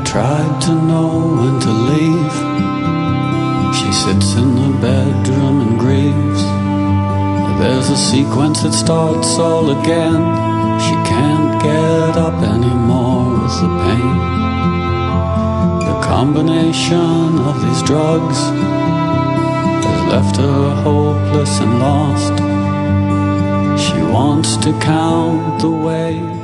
tried to know when to leave. She sits in the bedroom and grieves. There's a sequence that starts all again. She can't get up anymore with the pain. The combination of these drugs has left her hopeless and lost. She wants to count the ways